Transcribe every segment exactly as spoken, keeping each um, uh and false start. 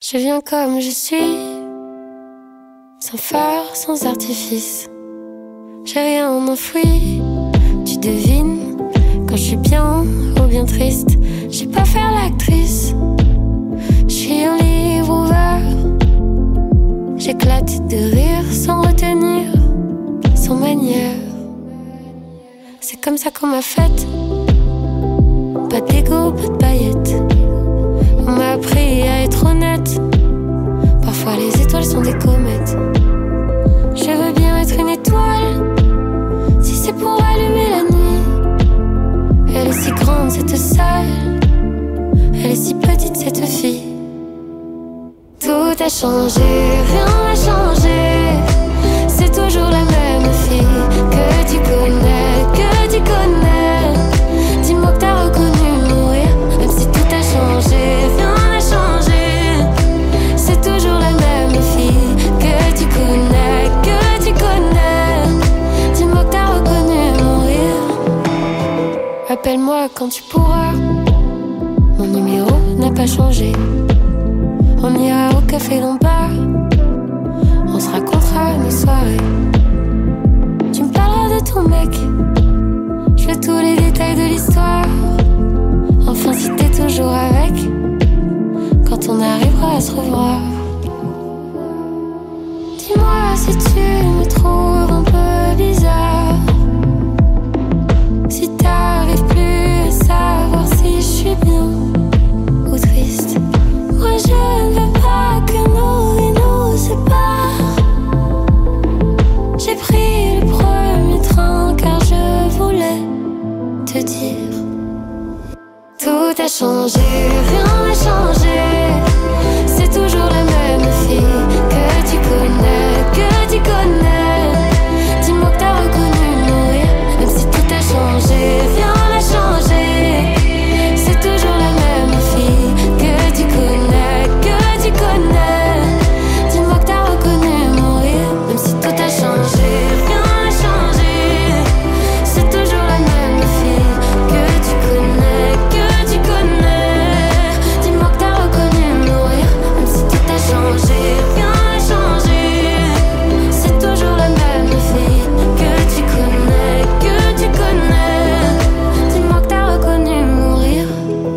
Je viens comme je suis, sans phare, sans artifice. J'ai rien enfoui, tu devines, quand je suis bien ou bien triste. J'ai pas faire l'actrice, je suis un livre ouvert. J'éclate de rire sans retenir, sans manière. C'est comme ça qu'on m'a faite, pas d'ego, pas de paillettes. On m'a appris à être honnête, parfois les étoiles sont des comètes. Je veux bien être une étoile, si c'est pour allumer la nuit. Elle est si grande cette salle, elle est si petite cette fille. Tout a changé, rien n'a changé. C'est toujours la même fille que tu connais, que tu connais. Dis-moi que t'as reconnu mourir, même si tout a changé, rien n'a changé. C'est toujours la même fille que tu connais, que tu connais. Dis-moi que t'as reconnu mourir. Appelle-moi quand tu pourras, mon numéro n'a pas changé. On ira au café Lombard, on se racontera nos soirées. Tu me parleras de ton mec, je veux tous les détails de l'histoire. Enfin si t'es toujours avec, quand on arrivera à se revoir. Dis-moi si tu me trouves un peu bizarre, si t'arrives plus à savoir si je suis bien ou triste. Moi je ne veux pas que nos vies nous séparent. J'ai pris le premier train car je voulais te dire. Tout a changé, rien n'a changé. C'est toujours la même fille que tu connais, que tu connais. Dis-moi que t'as reconnu mourir, même si tout a changé, rien n'a changé. C'est toujours la même fille que tu connais, que tu connais. Dis-moi que t'as reconnu mourir, même si tout a changé, rien n'a changé. C'est toujours la même fille que tu connais, que tu connais. Dis-moi que t'as reconnu mourir, même si tout a changé, rien n'a changé. C'est toujours la même fille que tu connais, que tu connais. Dis-moi que t'as reconnu mourir.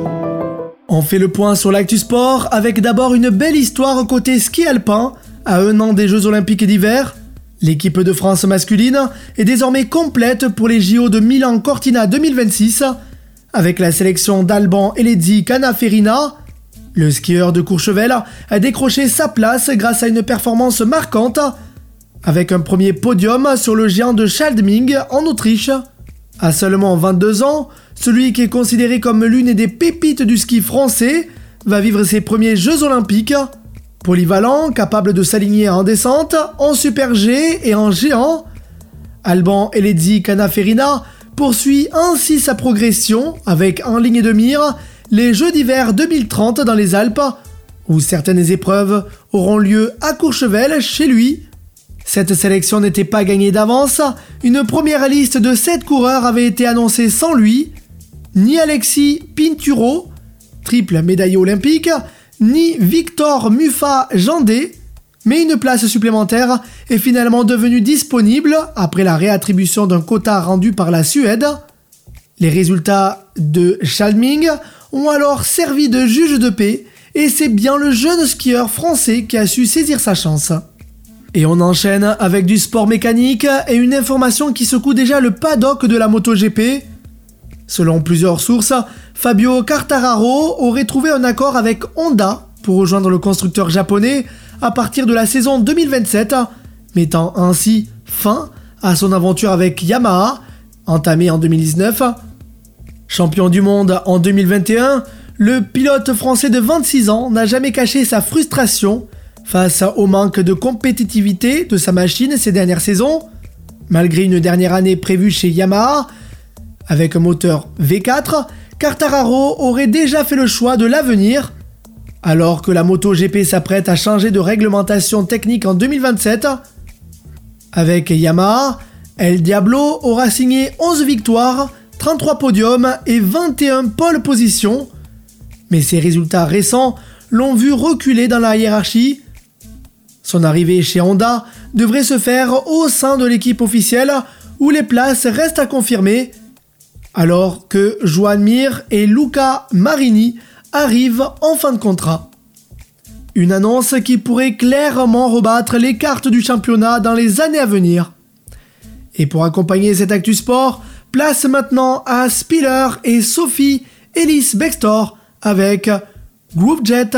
On fait le point sur l'actu sport avec d'abord une belle histoire côté ski alpin. À un an des Jeux Olympiques d'hiver, l'équipe de France masculine est désormais complète pour les J O de Milan-Cortina deux mille vingt-six avec la sélection d'Alban Elezi Canaferina. Le skieur de Courchevel a décroché sa place grâce à une performance marquante avec un premier podium sur le géant de Schaldming en Autriche. À seulement vingt-deux ans, celui qui est considéré comme l'une des pépites du ski français va vivre ses premiers Jeux Olympiques. Polyvalent, capable de s'aligner en descente, en super G et en géant, Alban Elezi Canaferina poursuit ainsi sa progression avec en ligne de mire les Jeux d'hiver deux mille trente dans les Alpes, où certaines épreuves auront lieu à Courchevel chez lui. Cette sélection n'était pas gagnée d'avance, une première liste de sept coureurs avait été annoncée sans lui, ni Alexis Pinturo, triple médaillé olympique, ni Victor Muffat-Jandé, mais une place supplémentaire est finalement devenue disponible après la réattribution d'un quota rendu par la Suède. Les résultats de Schaldming ont alors servi de juge de paix et c'est bien le jeune skieur français qui a su saisir sa chance. Et on enchaîne avec du sport mécanique et une information qui secoue déjà le paddock de la MotoGP. Selon plusieurs sources, Fabio Quartararo aurait trouvé un accord avec Honda pour rejoindre le constructeur japonais à partir de la saison deux mille vingt-sept, mettant ainsi fin à son aventure avec Yamaha, entamée en deux mille dix-neuf. Champion du monde en deux mille vingt et un, le pilote français de vingt-six ans n'a jamais caché sa frustration face au manque de compétitivité de sa machine ces dernières saisons. Malgré une dernière année prévue chez Yamaha, avec un moteur V quatre, Quartararo aurait déjà fait le choix de l'avenir. Alors que la MotoGP s'apprête à changer de réglementation technique en deux mille vingt-sept, avec Yamaha, El Diablo aura signé onze victoires, trente-trois podiums et vingt et un pole positions. Mais ses résultats récents l'ont vu reculer dans la hiérarchie. Son arrivée chez Honda devrait se faire au sein de l'équipe officielle où les places restent à confirmer, alors que Joan Mir et Luca Marini arrivent en fin de contrat. Une annonce qui pourrait clairement rebattre les cartes du championnat dans les années à venir. Et pour accompagner cet Actu Sport, place maintenant à Spiller et Sophie Ellis Bextor avec Groove Jet.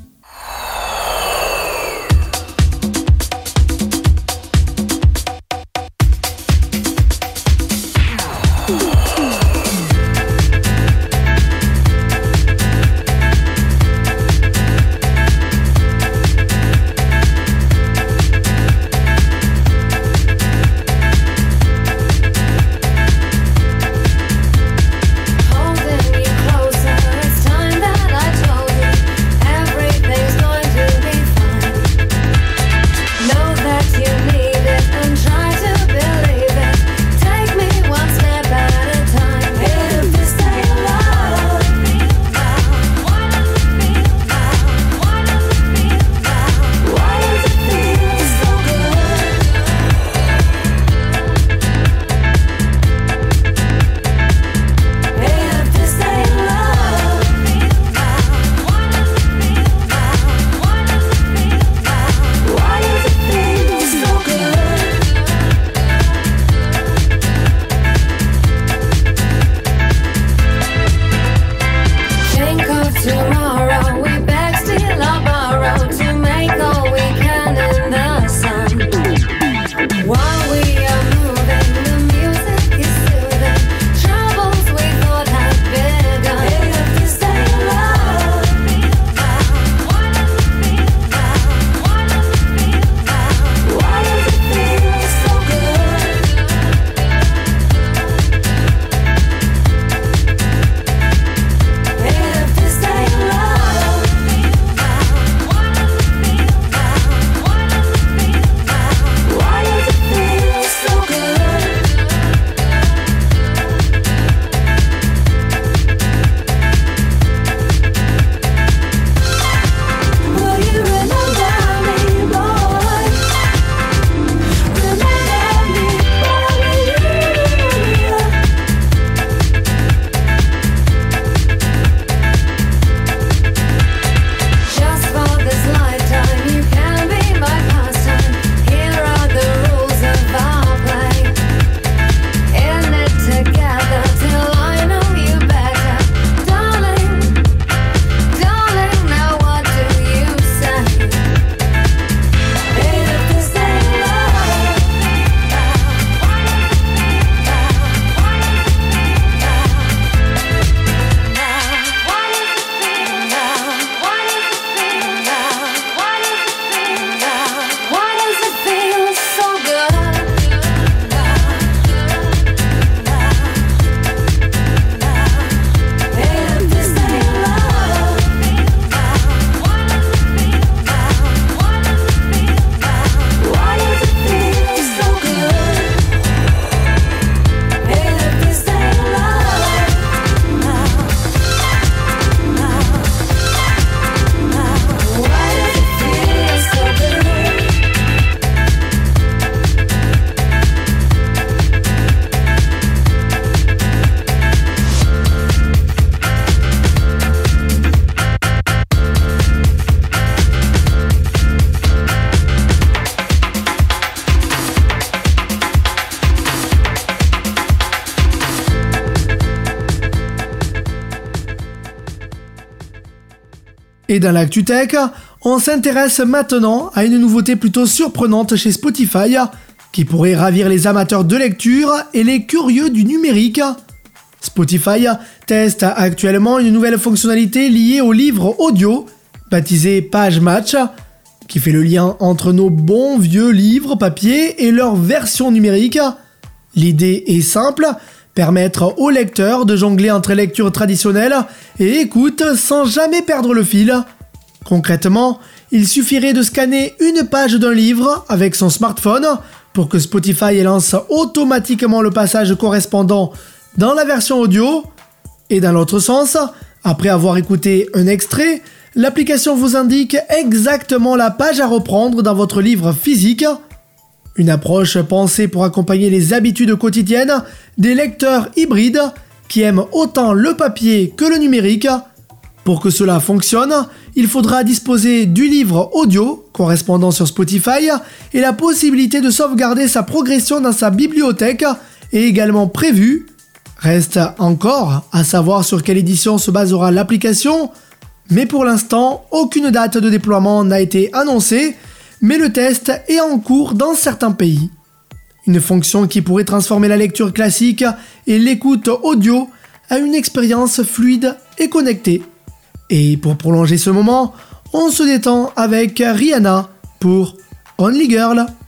Et dans l'actu tech, on s'intéresse maintenant à une nouveauté plutôt surprenante chez Spotify, qui pourrait ravir les amateurs de lecture et les curieux du numérique. Spotify teste actuellement une nouvelle fonctionnalité liée aux livres audio, baptisée Page Match, qui fait le lien entre nos bons vieux livres papier et leur version numérique. L'idée est simple, permettre aux lecteurs de jongler entre lecture traditionnelle et écoute sans jamais perdre le fil. Concrètement, il suffirait de scanner une page d'un livre avec son smartphone pour que Spotify lance automatiquement le passage correspondant dans la version audio. Et dans l'autre sens, après avoir écouté un extrait, l'application vous indique exactement la page à reprendre dans votre livre physique. Une approche pensée pour accompagner les habitudes quotidiennes des lecteurs hybrides qui aiment autant le papier que le numérique. Pour que cela fonctionne, il faudra disposer du livre audio correspondant sur Spotify et la possibilité de sauvegarder sa progression dans sa bibliothèque est également prévue. Reste encore à savoir sur quelle édition se basera l'application, mais pour l'instant, aucune date de déploiement n'a été annoncée, mais le test est en cours dans certains pays. Une fonction qui pourrait transformer la lecture classique et l'écoute audio à une expérience fluide et connectée. Et pour prolonger ce moment, on se détend avec Rihanna pour Only Girl.